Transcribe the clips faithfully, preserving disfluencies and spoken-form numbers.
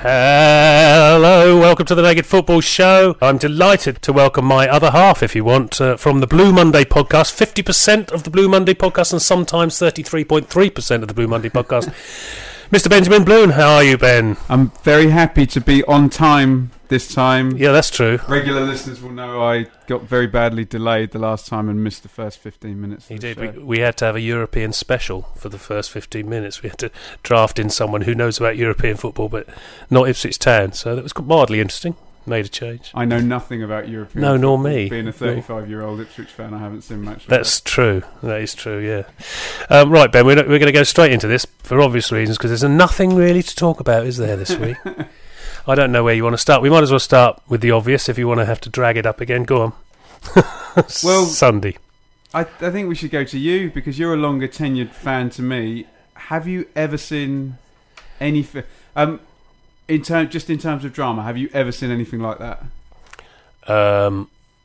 Hello, welcome to the Naked Football Show. I'm delighted to welcome my other half, if you want, uh, from the Blue Monday podcast, fifty percent of the Blue Monday podcast and sometimes thirty-three point three percent of the Blue Monday podcast. Mister Benjamin Bloon, how are you, Ben? I'm very happy to be on time this time. Yeah, that's true. Regular listeners will know I got very badly delayed the last time and missed the first fifteen minutes. You of the did. show. We, we had to have a European special for the first fifteen minutes. We had to draft in someone who knows about European football, but not Ipswich Town. So that was mildly interesting. Made a change. I know nothing about European No, football. nor me. Being a thirty-five-year-old Ipswich fan, I haven't seen much of That's it. true. That is true, yeah. Um, right, Ben, we're, we're going to go straight into this for obvious reasons, because there's nothing really to talk about, is there, this week? I don't know where you want to start. We might as well start with the obvious if you want to have to drag it up again. Go on. Well, Sunday. I, I think we should go to you because you're a longer tenured fan to me. Have you ever seen any... Fi- um, in term, just in terms of drama, have you ever seen anything like that? Um,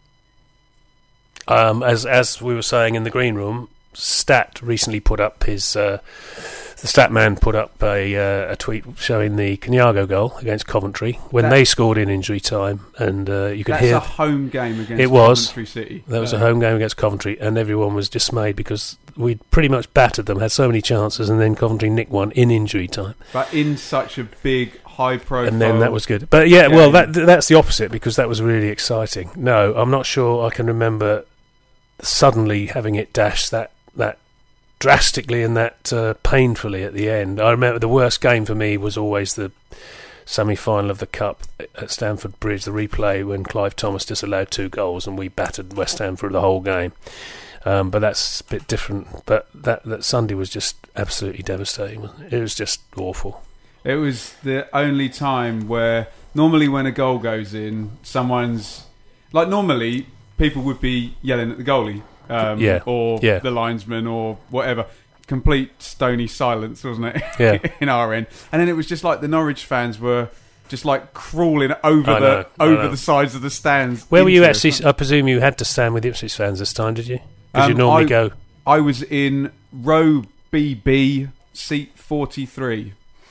um, as as we were saying in the green room, Stat recently put up his... Uh, the Stat man put up a, uh, a tweet showing the Kaniago goal against Coventry when That- they scored in injury time, and uh, you could That's hear... a home game against It was. Coventry City. That was Uh, a home game against Coventry, and everyone was dismayed because we'd pretty much battered them, had so many chances, and then Coventry nicked one in injury time. But in such a big, high-profile... And then that was good. But yeah, well, game. that that's the opposite, because that was really exciting. No, I'm not sure I can remember suddenly having it dashed that, that drastically and that uh, painfully at the end. I remember the worst game for me was always the semi-final of the Cup at Stamford Bridge, the replay when Clive Thomas disallowed two goals and we battered West Ham for the whole game. Um, but that's a bit different. But that, that Sunday was just absolutely devastating, wasn't it? It was just awful. It was the only time where normally when a goal goes in, someone's... Like normally, people would be yelling at the goalie. Um, Yeah, or yeah. the linesman or whatever. Complete stony silence, wasn't it? Yeah. in our end. And then it was just like the Norwich fans were just like crawling over I the know, I over know. the sides of the stands. Where were you into actually? us. I presume you had to stand with Ipswich fans this time, did you? Because you Um, normally I- go... I was in row B B, seat forty-three.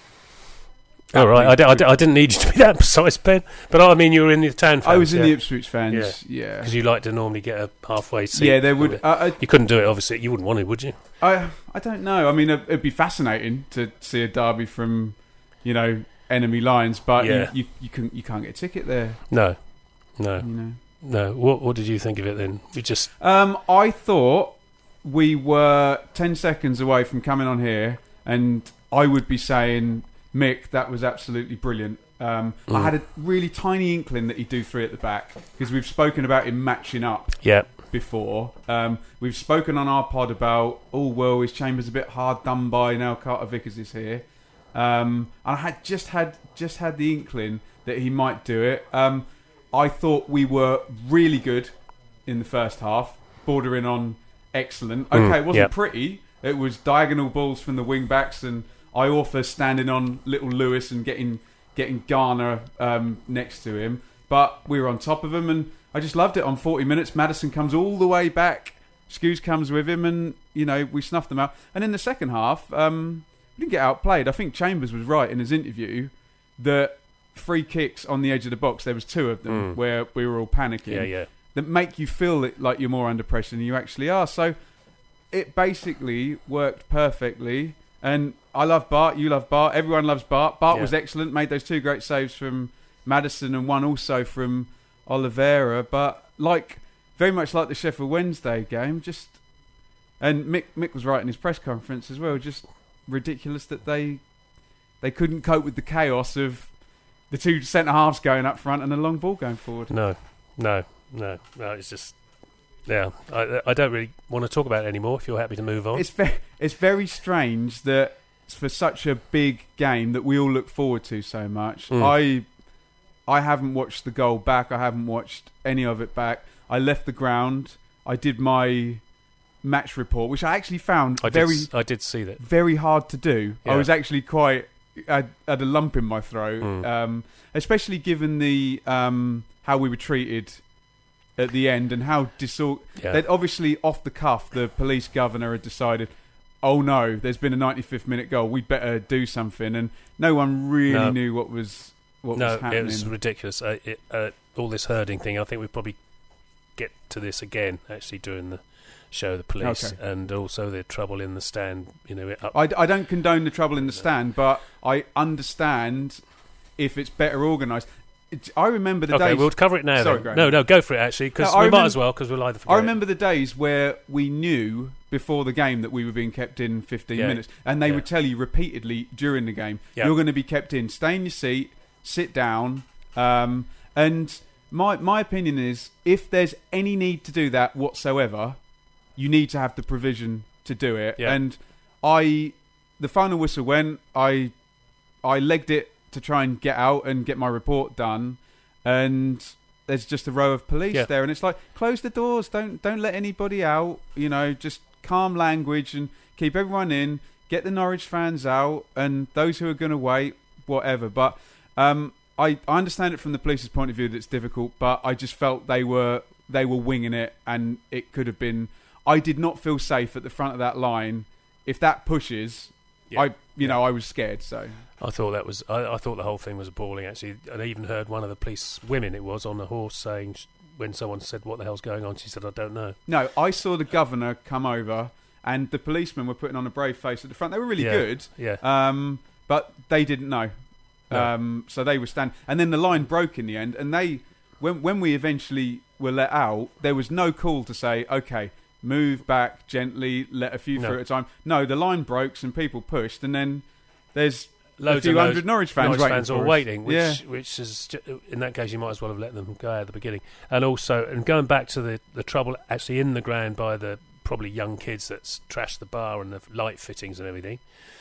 Oh, right. I, d- I, d- I didn't need you to be that precise, Ben. But I mean, you were in the town fans. I was in yeah? the Ipswich fans, yeah. Because you like to normally get a halfway seat. Yeah, there would... Uh, You couldn't do it, obviously. You wouldn't want to, would you? I I don't know. I mean, it- it'd be fascinating to see a derby from, you know, enemy lines, but Yeah. you, you you can you can't get a ticket there. No. No. You know. No. What What did you think of it then? You just... Um, I thought we were ten seconds away from coming on here, and I would be saying, Mick, that was absolutely brilliant. Um, Mm. I had a really tiny inkling that he'd do three at the back because we've spoken about him matching up Yeah. before. Um, we've spoken on our pod about, oh, well, his Chambers a bit hard done by now Carter Vickers is here. Um, and I had just had just had the inkling that he might do it. Um, I thought we were really good in the first half, bordering on excellent. Okay, Mm, it wasn't yeah. pretty. It was diagonal balls from the wing backs and Iorfa standing on little Lewis and getting getting Garner um, next to him. But we were on top of him, and I just loved it. On forty minutes, Maddison comes all the way back. Scouse comes with him, and you know we snuffed them out. And in the second half, um, we didn't get outplayed. I think Chambers was right in his interview that free kicks on the edge of the box, there was two of them Mm. where we were all panicking. Yeah, yeah. That make you feel it like you're more under pressure than you actually are. So it basically worked perfectly. And I love Bart, you love Bart, everyone loves Bart. Bart Yeah. was excellent, made those two great saves from Maddison and one also from Oliveira. But like, very much like the Sheffield Wednesday game, just and Mick Mick was right in his press conference as well. Just ridiculous that they they couldn't cope with the chaos of the two centre halves going up front and a long ball going forward. No. No. No. No, it's just... Yeah. I, I don't really want to talk about it anymore if you're happy to move on. It's ve- it's very strange that for such a big game that we all look forward to so much. Mm. I I haven't watched the goal back. I haven't watched any of it back. I left the ground. I did my match report, which I actually found I very did, I did see that. very hard to do. Yeah. I was actually quite I had a lump in my throat, Mm. um, especially given the um, how we were treated at the end and how disor- Yeah. they'd obviously off the cuff the police governor had decided, oh no, there's been a ninety-fifth minute goal, we better do something, and no one really No. knew what was what no, was happening. it was ridiculous. Uh, it, uh, all this herding thing. I think we probably get to this again actually during the show, the police, Okay. and also the trouble in the stand. You know, it up, I, I don't condone the trouble in the stand, but I understand if it's better organised. It- I remember the okay, days. we'll cover it now. Sorry, then. Graham. No, no, go for it actually, because No, I we might remem- as well, because we'll either forget. I remember the days where we knew before the game that we were being kept in fifteen Yeah. minutes, and they Yeah. would tell you repeatedly during the game, Yeah. "You're going to be kept in. Stay in your seat. Sit down." Um, and my my opinion is, if there's any need to do that whatsoever, you need to have the provision to do it. Yeah. And I, the final whistle went. I, I legged it to try and get out and get my report done, and there's just a row of police Yeah. there, and it's like, close the doors, don't don't let anybody out, you know, just calm language and keep everyone in, get the Norwich fans out, and those who are going to wait, whatever. But um, I, I understand it from the police's point of view that it's difficult, but I just felt they were they were winging it, and it could have been. I did not feel safe at the front of that line. If that pushes, Yeah. I you know I was scared. So I thought that was. I, I thought the whole thing was appalling. Actually, and I even heard one of the police women, it was, on the horse saying, sh- when someone said, "What the hell's going on?" She said, "I don't know." no, I saw the governor come over, and the policemen were putting on a brave face at the front. They were really Yeah. good, Yeah, um, but they didn't know. No. Um, so they were standing, and then the line broke in the end. And they, when when we eventually were let out, there was no call to say, "Okay, move back gently, let a few No. through at a time." No, the line broke, and people pushed, and then there's loads a few and loads- hundred Norwich fans Norwich waiting fans for all us. waiting, which yeah. which is ju- in that case you might as well have let them go out at the beginning. And also, and going back to the the trouble actually in the ground by the probably young kids that's trashed the bar and the light fittings and everything.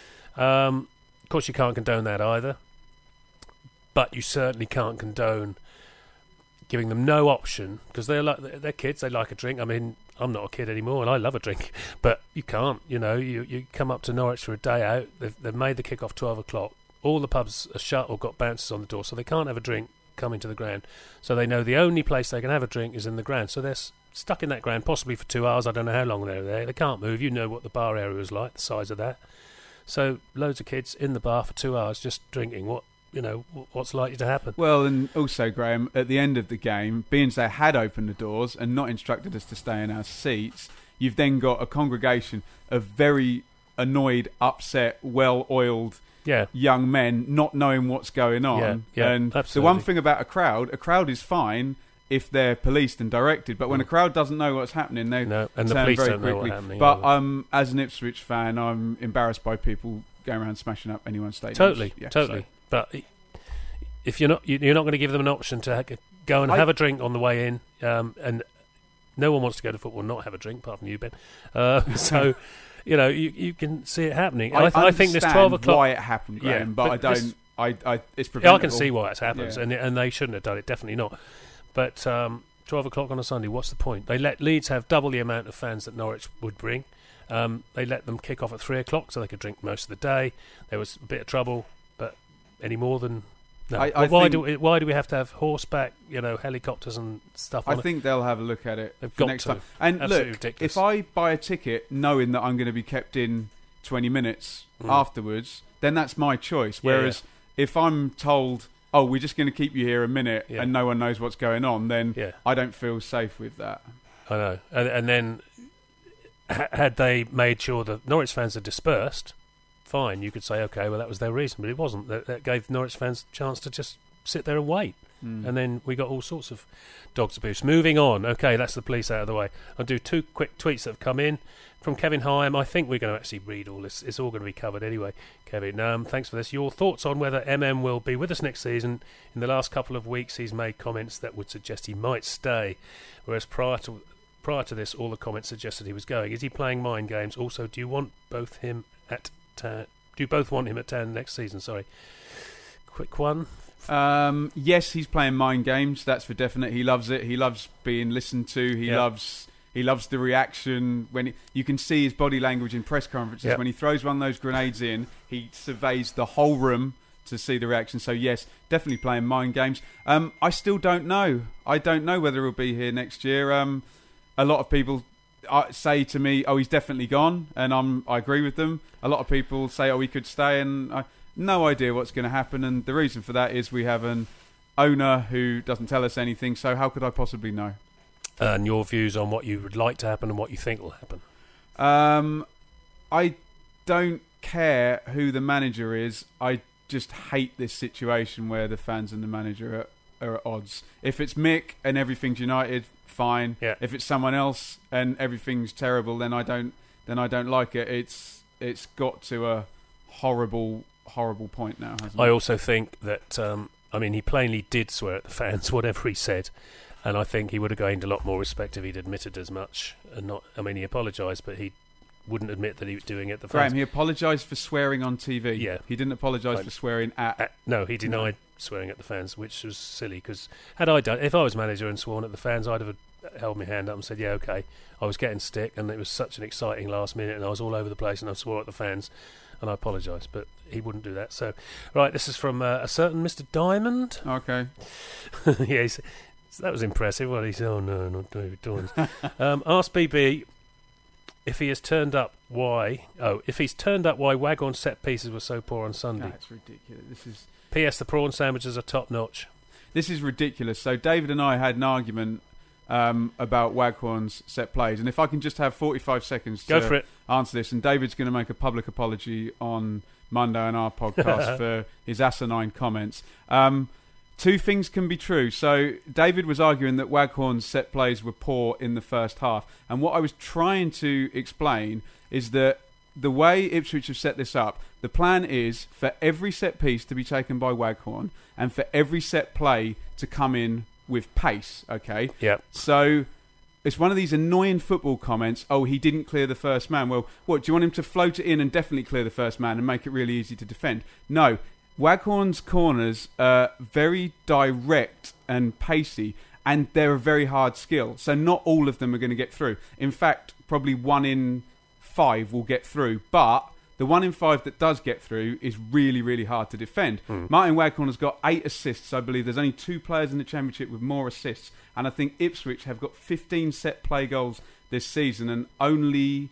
Um, of course, you can't condone that either, but you certainly can't condone giving them no option, because they're like they're kids. They like a drink. I mean, I'm not a kid anymore, and I love a drink, but you can't. You know, you you come up to Norwich for a day out. They've, they've made the kick-off twelve o'clock. All the pubs are shut or got bouncers on the door, so they can't have a drink coming to the ground. So they know the only place they can have a drink is in the ground. So they're s- stuck in that ground, possibly for two hours. I don't know how long they're there. They can't move. You know what the bar area is like, the size of that. So loads of kids in the bar for two hours just drinking. What you know, wh- what's likely to happen? Well, and also, Graham, at the end of the game, being they had opened the doors and not instructed us to stay in our seats, you've then got a congregation of very annoyed, upset, well-oiled Yeah, young men not knowing what's going on. Yeah, yeah, and the absolutely. one thing about a crowd, a crowd is fine if they're policed and directed, but when a crowd doesn't know what's happening, they no, and the turn police very don't know quickly. what's happening. But either. um, as an Ipswich fan, I'm embarrassed by people going around smashing up anyone's stadium. Totally, Yeah, totally. so- But i- if you're not, you- you're not going to give them an option to ha- go and I- have a drink on the way in, um, and no one wants to go to football and not have a drink, apart from you, Ben. Uh, so, you know, you you can see it happening. I, th- I think this understand twelve o'clock. why it happened, Graham, Yeah, but, but I this- don't. I, I, it's Yeah, preventable. I can see why it's happened, Yeah. and and they shouldn't have done it. Definitely not. But um, twelve o'clock on a Sunday, what's the point? They let Leeds have double the amount of fans that Norwich would bring. Um, they let them kick off at three o'clock, so they could drink most of the day. There was a bit of trouble, but any more than no. I- I Well, why think- do we, why do we have to have horseback, you know, helicopters and stuff? I On it? think they'll have a look at it They've for got next to. time. And Absolutely look, ridiculous. if I buy a ticket knowing that I'm going to be kept in twenty minutes Mm. afterwards, then that's my choice. Yeah, Whereas if I'm told, "Oh, we're just going to keep you here a minute," Yeah. and no one knows what's going on, then Yeah. I don't feel safe with that. I know. And, and then, ha- had they made sure that Norwich fans are dispersed, fine, you could say, okay, well, that was their reason. But it wasn't. That, that gave Norwich fans a chance to just sit there and wait. Mm. And then we got all sorts of dogs abuse. Moving on. Okay, that's the police out of the way. I'll do two quick tweets that have come in. From Kevin Hyam, I think we're going to actually read all this. It's all going to be covered anyway. Kevin, um, thanks for this. Your thoughts on whether M M will be with us next season? In the last couple of weeks, he's made comments that would suggest he might stay, whereas prior to prior to this, all the comments suggested he was going. Is he playing mind games? Also, do you want both him at Town? Do you both want him at Town next season? Sorry. Quick one. Um, yes, he's playing mind games. That's for definite. He loves it. He loves being listened to. He Yeah. loves he loves the reaction when he, you can see his body language in press conferences. Yeah. When he throws one of those grenades in, he surveys the whole room to see the reaction. So yes, definitely playing mind games. Um, I still don't know. I don't know whether he'll be here next year. Um, a lot of people uh, say to me, "Oh, he's definitely gone," and I'm I agree with them. A lot of people say, "Oh, he could stay," and I. no idea what's going to happen, and the reason for that is we have an owner who doesn't tell us anything, so how could I possibly know? And your views on what you would like to happen and what you think will happen? Um, I don't care who the manager is. I just hate this situation where the fans and the manager are, are at odds. If it's Mick and everything's United, fine. Yeah. If it's someone else and everything's terrible, then I don't. Then I don't like it. It's it's got to a horrible, horrible point now, hasn't I it? also think that, um, I mean, he plainly did swear at the fans, whatever he said. And I think he would have gained a lot more respect if he'd admitted as much. And not, I mean, he apologised, but he wouldn't admit that he was doing it. The Graham, fans. he apologised for swearing on T V. Yeah. He didn't apologise Right. for swearing at... Uh, no, he denied swearing at the fans, which was silly. Because had I done, if I was manager and sworn at the fans, I'd have held my hand up and said, "Yeah, okay." I was getting stick, and it was such an exciting last minute, and I was all over the place, and I swore at the fans, and I apologised, but he wouldn't do that. So, right, this is from uh, a certain Mister Diamond. Okay. Yeah, he's, that was impressive. Well, he said, "Oh no, not David Dorns." um, ask B B if he has turned up. Why? Oh, if he's turned up, why Waghorn set pieces were so poor on Sunday. That's ridiculous. This is P S The prawn sandwiches are top notch. this is ridiculous. So David and I had an argument um, about Waghorn's set plays, and if I can just have forty-five seconds Go to for it. answer this, and David's going to make a public apology on Monday on our podcast for his asinine comments. Um, Two things can be true. So David was arguing that Waghorn's set plays were poor in the first half. And what I was trying to explain is that the way Ipswich have set this up, the plan is for every set piece to be taken by Waghorn and for every set play to come in with pace, okay? Yeah. So it's one of these annoying football comments, oh, he didn't clear the first man. Well, what, do you want him to float it in and definitely clear the first man and make it really easy to defend? No. Waghorn's corners are very direct and pacey, and they're a very hard skill. So not all of them are going to get through. In fact, probably one in five will get through. But the one in five that does get through is really, really hard to defend. Mm. Martin Waghorn has got eight assists, I believe. There's only two players in the Championship with more assists. And I think Ipswich have got fifteen set play goals this season, and only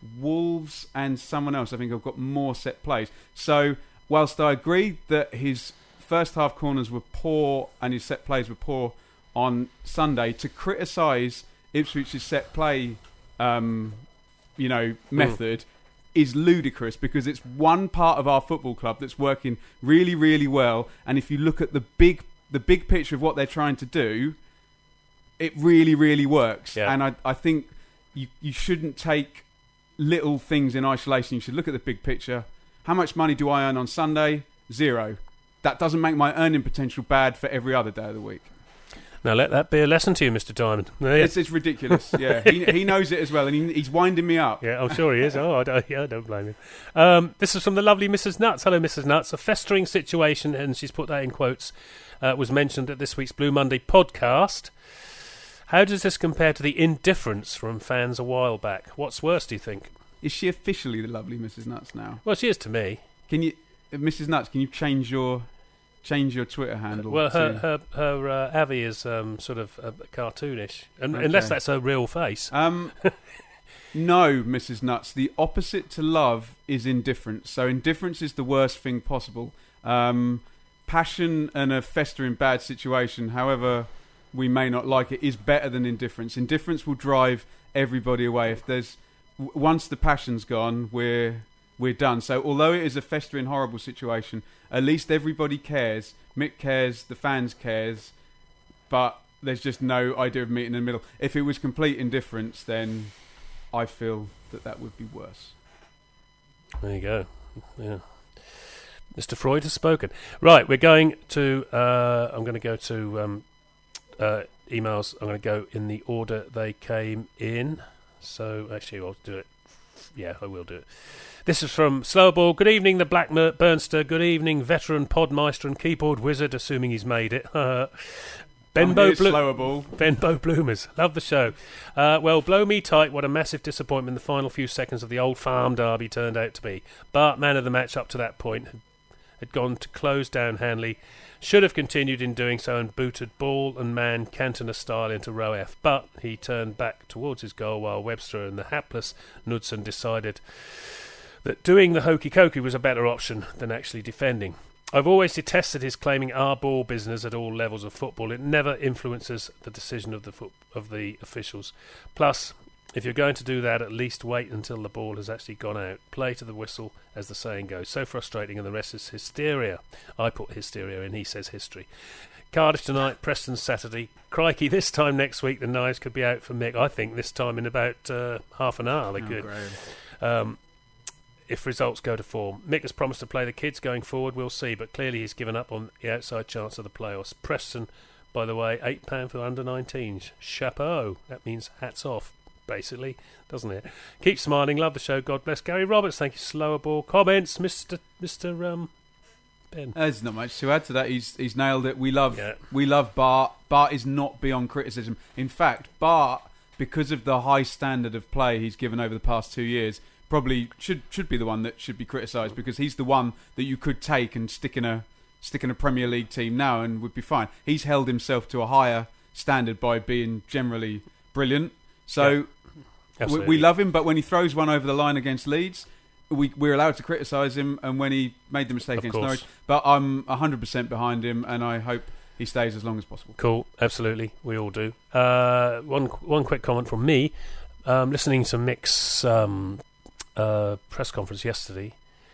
Wolves and someone else, I think, have got more set plays. So whilst I agree that his first half corners were poor and his set plays were poor on Sunday, to criticise Ipswich's set play, um, you know, method mm. is ludicrous, because it's one part of our football club that's working really, really well. And if you look at the big, the big picture of what they're trying to do, it really, really works. Yeah. And I, I think you, you shouldn't take little things in isolation. You should look at the big picture. How much money do I earn on Sunday? Zero. That doesn't make my earning potential bad for every other day of the week. Now let that be a lesson to you, Mister Diamond. Yeah. It's, it's ridiculous. Yeah, he, he knows it as well, and he, he's winding me up. Yeah, I'm sure he is. Oh, I don't, yeah, I don't blame him. Um, this is from the lovely Missus Nuts. Hello, Missus Nuts. A festering situation, and she's put that in quotes, uh, was mentioned at this week's Blue Monday podcast. How does this compare to the indifference from fans a while back? What's worse, do you think? Is she officially the lovely Missus Nuts now? Well, she is to me. Can you, Missus Nuts? Can you change your change your Twitter handle? Well, her to... her her uh, Avi is um, sort of uh, cartoonish, and, Okay. unless that's her real face. Um, no, Missus Nuts. The opposite to love is indifference. So indifference is the worst thing possible. Um, passion and a festering bad situation, however we may not like it, is better than indifference. Indifference will drive everybody away. If there's w- once the passion's gone, we're we're done. So although it is a festering, horrible situation, at least everybody cares. Mick cares, the fans cares, but there's just no idea of meeting in the middle. If it was complete indifference, then I feel that that would be worse. There you go. Yeah. Mister Freud has spoken. Right, we're going to... Uh, I'm going to go to um, uh, emails. I'm going to go in the order they came in. So, actually, I'll do it. Yeah, I will do it. This is from Slowball. Good evening, the Black Mer- Burnster. Good evening, veteran podmeister and keyboard wizard, assuming he's made it. Benbow, Blo- Slowball. Benbow Bloomers. Love the show. Uh, well, blow me tight. What a massive disappointment the final few seconds of the Old Farm derby turned out to be. But man of the match up to that point had, had gone to close down Hanley. Should have continued in doing so and booted ball and man Cantona style into row F. But he turned back towards his goal while Webster and the hapless Knudsen decided that doing the hokey-cokey was a better option than actually defending. I've always detested his claiming our ball business at all levels of football. It never influences the decision of the fo- of the officials. Plus, if you're going to do that, at least wait until the ball has actually gone out. Play to the whistle, as the saying goes. So frustrating, and the rest is hysteria. I put hysteria in, he says history. Cardiff tonight, Preston Saturday. Crikey, this time next week the knives could be out for Mick. I think this time in about uh, half an hour they Oh, could. Graham. Um, if results go to form. Mick has promised to play the kids going forward, we'll see, but clearly he's given up on the outside chance of the playoffs. Preston, by the way, eight pounds for under nineteens. Chapeau. That means hats off, basically, doesn't it? Keep smiling, love the show, God bless. Gary Roberts, thank you. Slower ball. Comments, Mister Mister Um, Ben. There's not much to add to that. He's he's nailed it. We love Yeah. we love Bart. Bart is not beyond criticism. In fact, Bart, because of the high standard of play he's given over the past two years, probably should should be the one that should be criticised, because he's the one that you could take and stick in a stick in a Premier League team now and would be fine. He's held himself to a higher standard by being generally brilliant. So Yeah, we, we love him, but when he throws one over the line against Leeds, we, we're allowed to criticise him, and when he made the mistake Of against course. Norwich. But I'm one hundred percent behind him, and I hope he stays as long as possible. Cool, absolutely, we all do. Uh, one one quick comment from me. Um, listening to Mick's um, uh, press conference yesterday,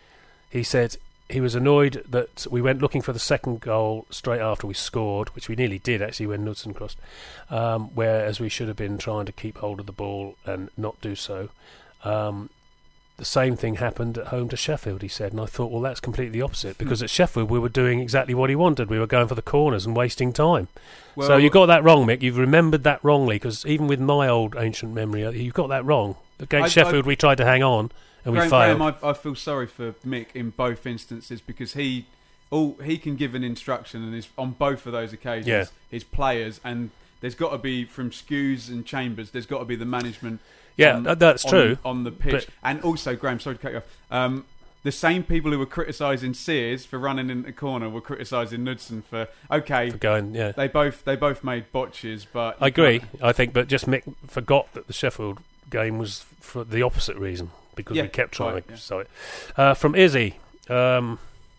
he said he was annoyed that we went looking for the second goal straight after we scored, which we nearly did actually when Knudsen crossed, um, whereas we should have been trying to keep hold of the ball and not do so. Um, the same thing happened at home to Sheffield, he said, and I thought, well, that's completely the opposite, because at Sheffield we were doing exactly what he wanted. We were going for the corners and wasting time. Well, So you got that wrong, Mick. You've remembered that wrongly, because even with my old ancient memory, you got that wrong. Against I- I- Sheffield, we tried to hang on, and we Graham, failed. Graham, I, I feel sorry for Mick in both instances, because he, all he can give an instruction, and is on both of those occasions, Yeah. his players, and there's got to be from Skews and Chambers. There's got to be the management. Yeah, on, that- that's on- true. on the pitch, But- and also Graham. Sorry to cut you off. Um, the same people who were criticising Sears for running in the corner were criticising Knudsen for okay. For going, yeah. They both they both made botches, but I agree, I think, but just Mick forgot that the Sheffield game was for the opposite reason, because Yeah, we kept trying right, to yeah. sell it. Uh, from Izzy, um,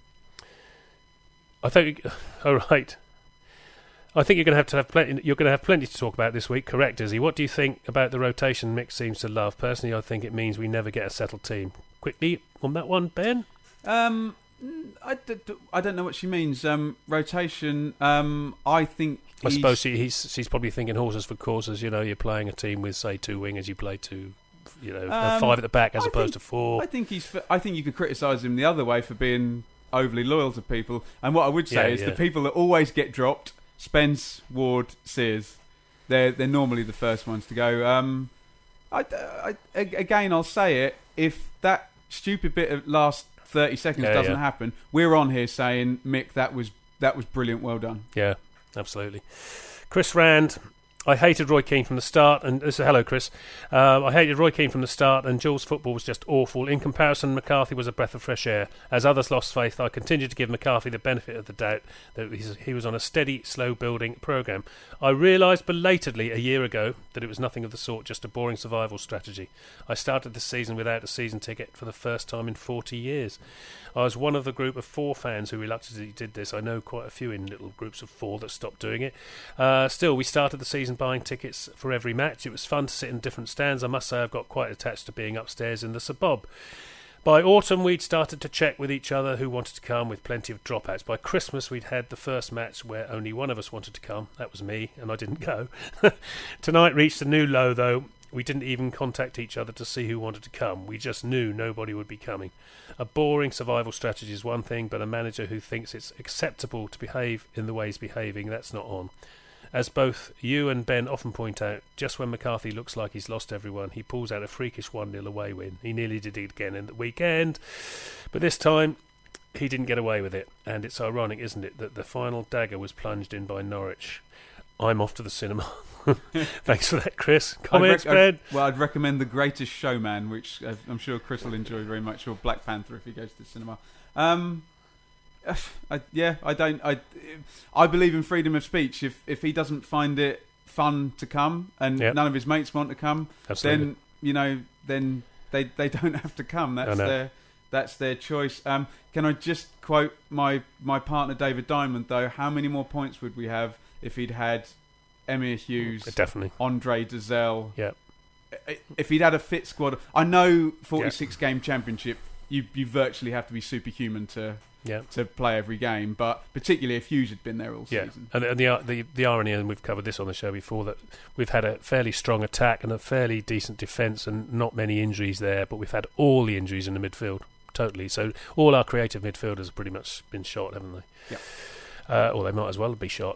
I think, all right. I think you're going to have to have plenty. You're going to have plenty to talk about this week. Correct, Izzy. What do you think about the rotation Mick seems to love? Personally, I think it means we never get a settled team. Quickly on that one, Ben. Um, I, d- d- I don't know what she means. Um, rotation. Um, I think. I he's- suppose she, he's she's probably thinking horses for courses. You know, you're playing a team with say two wingers. You play two, you know, Um, five at the back as I opposed think- to four. I think he's. f- I think you could criticise him the other way for being overly loyal to people. And what I would say Yeah, is yeah. the people that always get dropped: Spence, Ward, Sears. They're they're normally the first ones to go. Um, I, I, again, I'll say it. If that stupid bit of last thirty seconds Yeah, doesn't yeah. happen, we're on here saying, Mick, that was that was brilliant. Well done. Yeah, absolutely. Chris Rand, I hated Roy Keane from the start, and this is hello, Chris. Uh, I hated Roy Keane from the start, and Jules' football was just awful. In comparison, McCarthy was a breath of fresh air. As others lost faith, I continued to give McCarthy the benefit of the doubt that he's, he was on a steady, slow-building programme. I realised belatedly a year ago that it was nothing of the sort, just a boring survival strategy. I started the season without a season ticket for the first time in forty years. I was one of the group of four fans who reluctantly did this. I know quite a few in little groups of four that stopped doing it. Uh, still, we started the season buying tickets for every match. It was fun to sit in different stands. I must say I've got quite attached to being upstairs in the Sabob. By autumn, we'd started to check with each other who wanted to come, with plenty of dropouts. By Christmas, we'd had the first match where only one of us wanted to come. That was me, and I didn't go. Tonight reached a new low, though. We didn't even contact each other to see who wanted to come. We just knew nobody would be coming. A boring survival strategy is one thing, but a manager who thinks it's acceptable to behave in the way he's behaving, that's not on. As both you and Ben often point out, just when McCarthy looks like he's lost everyone, he pulls out a freakish one nil away win. He nearly did it again in the weekend, but this time he didn't get away with it. And it's ironic, isn't it, that the final dagger was plunged in by Norwich. I'm off to the cinema. Thanks for that, Chris. Comments, I'd rec- Ben? I'd, well, I'd recommend The Greatest Showman, which uh, I'm sure Chris will enjoy very much, or Black Panther if he goes to the cinema. Um, I, yeah, I don't. I, I believe in freedom of speech. If if he doesn't find it fun to come, and Yep. none of his mates want to come, Absolutely. then you know, then they they don't have to come. That's I know. their That's their choice. Um, can I just quote my my partner David Diamond though? How many more points would we have if he'd had Emir Hughes, definitely Andre Dazelle? Yeah. If he'd had a fit squad, I know forty-six yeah. game championship. You you virtually have to be superhuman to yeah. to play every game, but particularly if Hughes had been there all yeah. season. And, and the, the the irony, and we've covered this on the show before, that we've had a fairly strong attack and a fairly decent defence, and not many injuries there. But we've had all the injuries in the midfield. Totally. So all our creative midfielders have pretty much been shot, haven't they? Yeah. Uh, or they might as well be shot.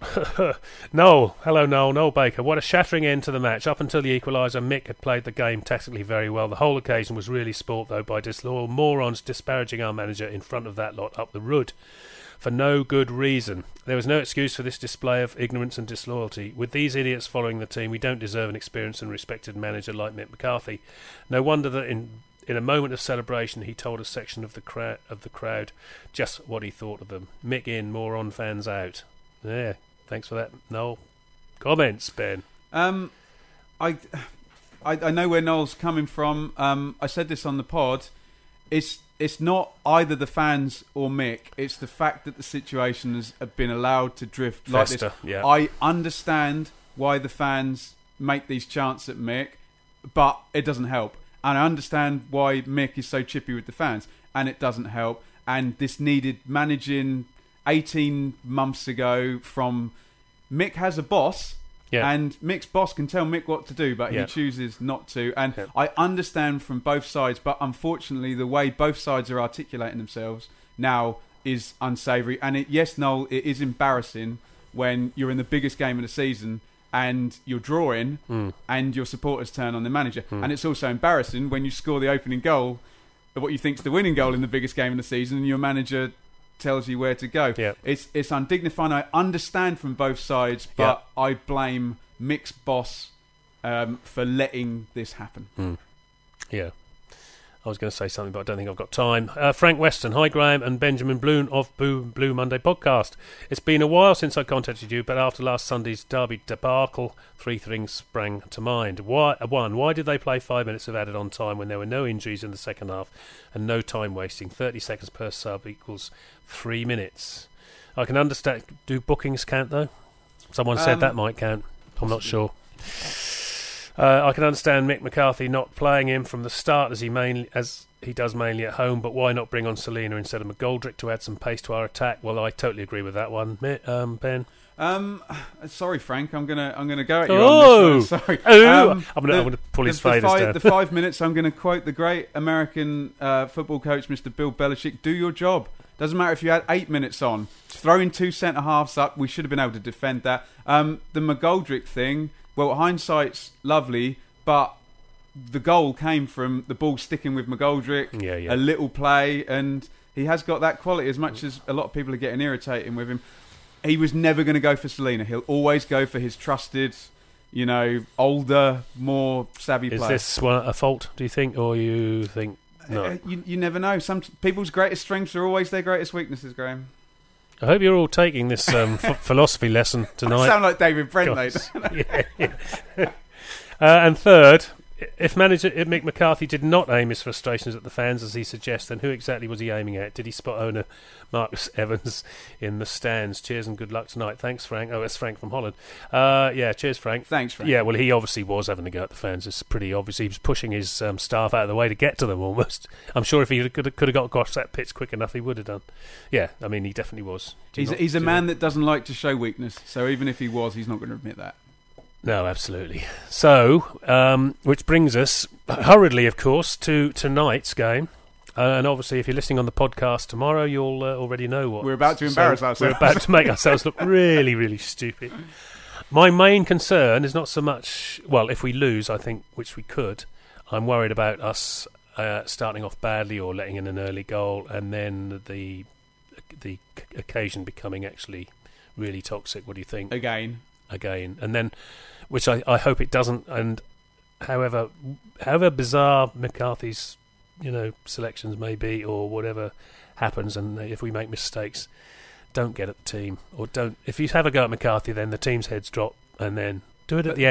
Noel, hello Noel, Noel Baker. What a shattering end to the match. Up until the equaliser, Mick had played the game tactically very well. The whole occasion was really spoilt, though, by disloyal morons disparaging our manager in front of that lot up the road. For no good reason. There was no excuse for this display of ignorance and disloyalty. With these idiots following the team, we don't deserve an experienced and respected manager like Mick McCarthy. No wonder that in... In a moment of celebration, he told a section of the, crowd, of the crowd just what he thought of them. Mick in, moron fans out. Yeah, thanks for that, Noel. Comments, Ben? Um, I, I, I know where Noel's coming from. Um, I said this on the pod. It's it's not either the fans or Mick. It's the fact that the situation has been allowed to drift like Fester, this. Yeah. I understand why the fans make these chants at Mick, but it doesn't help. And I understand why Mick is so chippy with the fans, and it doesn't help. And this needed managing eighteen months ago from... Mick has a boss, yeah. and Mick's boss can tell Mick what to do, but yeah. he chooses not to. And yeah. I understand from both sides, but unfortunately the way both sides are articulating themselves now is unsavoury. And it, yes, Noel, it is embarrassing when you're in the biggest game of the season and you're drawing, mm. and your supporters turn on the manager. Mm. And it's also embarrassing when you score the opening goal of what you think's the winning goal in the biggest game of the season, and your manager tells you where to go. Yeah. It's it's undignified. I understand from both sides, but yeah. I blame Mick's boss um, for letting this happen. Mm. Yeah. I was going to say something, but I don't think I've got time. Uh, Frank Weston, hi Graham and Benjamin Bloom of Blue, Blue Monday podcast. It's been a while since I contacted you, but after last Sunday's Derby debacle, three things sprang to mind. Why, one, why did they play five minutes of added on time when there were no injuries in the second half and no time wasting? thirty seconds per sub equals three minutes. I can understand. Do bookings count, though? Someone said um, that might count. I'm possibly. Not sure. Uh, I can understand Mick McCarthy not playing him from the start as he mainly as he does mainly at home, but why not bring on Selena instead of McGoldrick to add some pace to our attack? Well, I totally agree with that one, um, Ben. Um, sorry, Frank, I'm gonna I'm gonna go at you oh! on this one. Sorry, oh! um, I'm gonna, gonna pull his the, faders the five, down. The five minutes. I'm gonna quote the great American uh, football coach, Mister Bill Belichick: "Do your job. Doesn't matter if you had eight minutes on. Throwing two centre halves up, we should have been able to defend that." Um, the McGoldrick thing. Well, hindsight's lovely. But the goal came from the ball sticking with McGoldrick, yeah, yeah. a little play, and he has got that quality. As much as a lot of people are getting irritating with him, he was never going to go for Selena. He'll always go for his trusted, you know, older, more savvy player. Is this one a fault, do you think, or you think no? Uh, you, you never know. Some people's greatest strengths are always their greatest weaknesses, Graham. I hope you're all taking this um, f- philosophy lesson tonight. I sound like David Brent, though. yeah, yeah. Uh, and third, if manager if Mick McCarthy did not aim his frustrations at the fans as he suggests, then who exactly was he aiming at? Did he spot owner Marcus Evans in the stands? Cheers and good luck tonight. Thanks, Frank. Oh, it's Frank from Holland. Uh, yeah, cheers, Frank. Thanks, Frank. Yeah, well, he obviously was having a go at the fans. It's pretty obvious. He was pushing his um, staff out of the way to get to them almost. I'm sure if he could have, could have got across that pitch quick enough, he would have done. Yeah, I mean, he definitely was. Do he's not, he's a do man that. that doesn't like to show weakness, so even if he was, he's not going to admit that. No, absolutely. So, um, which brings us, hurriedly, of course, to tonight's game. Uh, and obviously, if you're listening on the podcast tomorrow, you'll uh, already know what. We're about to embarrass so ourselves. We're about to make ourselves look really, really stupid. My main concern is not so much, well, if we lose, I think, which we could, I'm worried about us uh, starting off badly or letting in an early goal and then the the occasion becoming actually really toxic. What do you think? Again. Again. And then... which I, I hope it doesn't, and however however bizarre McCarthy's, you know, selections may be, or whatever happens, and if we make mistakes, don't get at the team, or don't. If you have a go at McCarthy, then the team's heads drop, and then do it at but the end.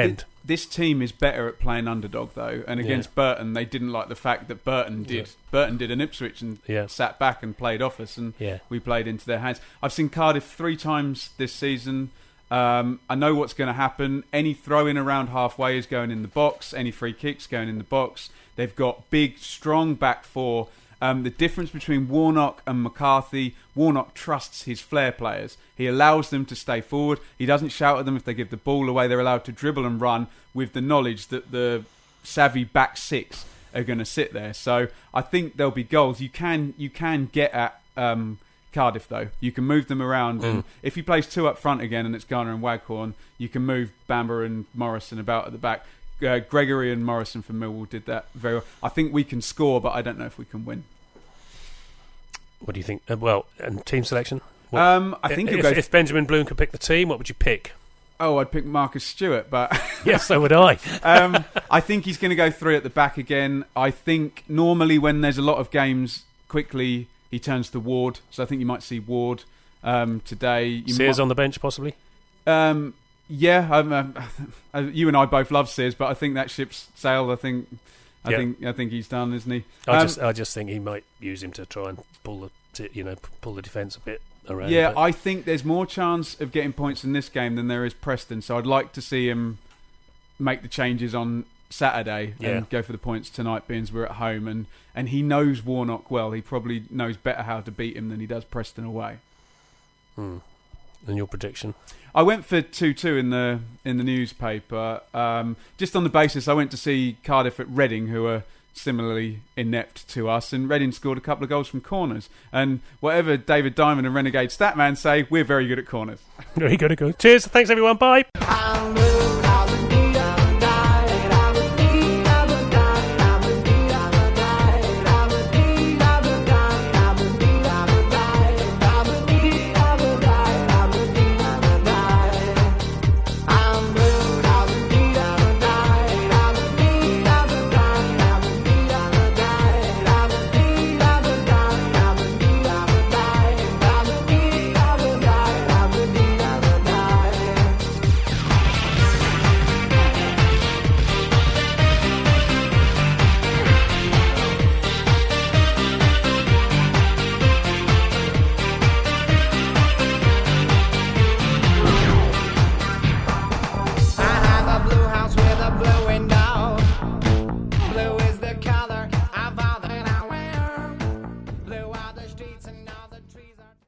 this team is better at playing underdog though, and against yeah. Burton, they didn't like the fact that Burton did. Yeah. Burton did an Ipswich and yeah. sat back and played off us, and yeah. we played into their hands. I've seen Cardiff three times this season. Um, I know what's going to happen. Any throw-in around halfway is going in the box. Any free kicks going in the box. They've got big, strong back four. Um, the difference between Warnock and McCarthy, Warnock trusts his flair players. He allows them to stay forward. He doesn't shout at them if they give the ball away. They're allowed to dribble and run with the knowledge that the savvy back six are going to sit there. So I think there'll be goals. You can you can get at um, Cardiff, though. You can move them around. Mm. And if he plays two up front again and it's Garner and Waghorn, you can move Bamber and Morrison about at the back. Uh, Gregory and Morrison from Millwall did that very well. I think we can score, but I don't know if we can win. What do you think? Uh, well, and team selection? What, um, I think if, go if Benjamin Bloom could pick the team, what would you pick? Oh, I'd pick Marcus Stewart, but yes, so would I. um, I think he's going to go three at the back again. I think normally when there's a lot of games, quickly he turns to Ward. So I think you might see Ward um, today. You Sears might, on the bench, possibly. Um, yeah, um, um, you and I both love Sears, but I think that ship's sailed. I think, I yeah. think, I think he's done, isn't he? I um, just, I just think he might use him to try and pull the, you know, pull the defence a bit around. Yeah, but. I think there's more chance of getting points in this game than there is Preston. So I'd like to see him make the changes on Saturday yeah. and go for the points tonight, being we're at home, and and he knows Warnock well. He probably knows better how to beat him than he does Preston away. Hmm. And your prediction? I went for two two in the in the newspaper, um, just on the basis I went to see Cardiff at Reading, who are similarly inept to us, and Reading scored a couple of goals from corners. And whatever David Diamond and Renegade Statman say, we're very good at corners. Very good at corners. Cheers. Thanks, everyone. Bye.